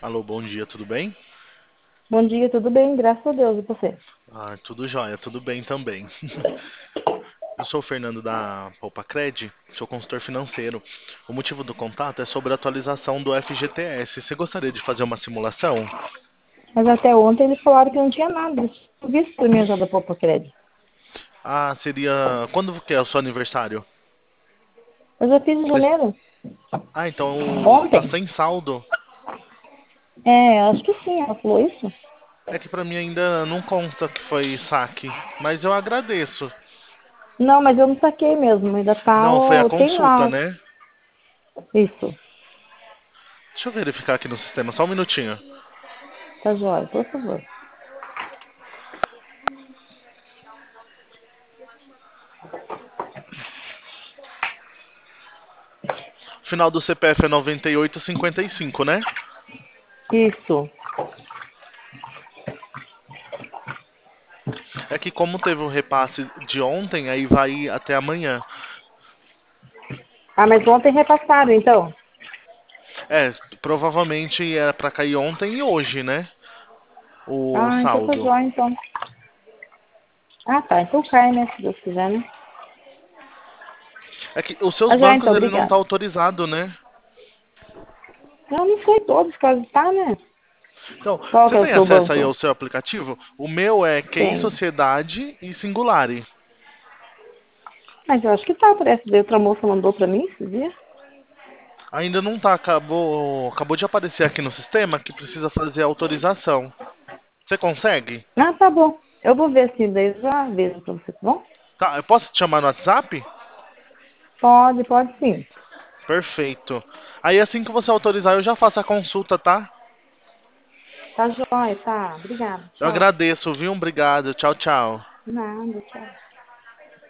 Alô, bom dia, tudo bem? Bom dia, tudo bem? Graças a Deus, e você? Tudo jóia, tudo bem também. Eu sou o Fernando da Poupa-Cred, sou consultor financeiro. O motivo do contato é sobre a atualização do FGTS. Você gostaria de fazer uma simulação? Mas até ontem eles falaram que não tinha nada. Eu vi isso pra mim já da Poupa Crédito. Seria. Quando que é o seu aniversário? Eu já fiz em Vocês- janeiro. então tá Ontem? sem saldo. É, acho que sim, ela falou isso. É que pra mim ainda não consta que foi saque, mas eu agradeço. Não, mas eu não saquei mesmo. Ainda tá. Não, foi a Tem consulta, lá. né? Isso. Deixa eu verificar aqui no sistema, só um minutinho. Tá jóia, por favor. Final do CPF é 9855, né? Isso. É que como teve o repasse de ontem, aí vai até amanhã. Ah, mas ontem repassaram, então. É, provavelmente era pra cair ontem e hoje, né? O Ah, então tá saldo. jóia, então. Ah, tá. Então cai, né? Se Deus quiser, né? É que os seus Tá jóia, bancos então. ele não tá Obrigada. autorizado, né? Eu não sei todos, quase tá, né? Então, Qual você que é o tem seu acesso aí banco? ao seu aplicativo? O meu é QI Tem. Sociedade e Singulari. Mas eu acho que tá, parece. Daí outra moça mandou pra mim esse dia. Ainda não tá, acabou de aparecer aqui no sistema que precisa fazer a autorização. Você consegue? Ah, tá bom. Eu vou ver assim, daí eu já vejo pra você, tá bom? Tá, eu posso te chamar no WhatsApp? Pode, pode sim. Perfeito. Aí assim que você autorizar, eu já faço a consulta, tá? Tá jóia, tá. Obrigada. Eu Tchau. agradeço, viu? Obrigado. Tchau, tchau. Nada, tchau.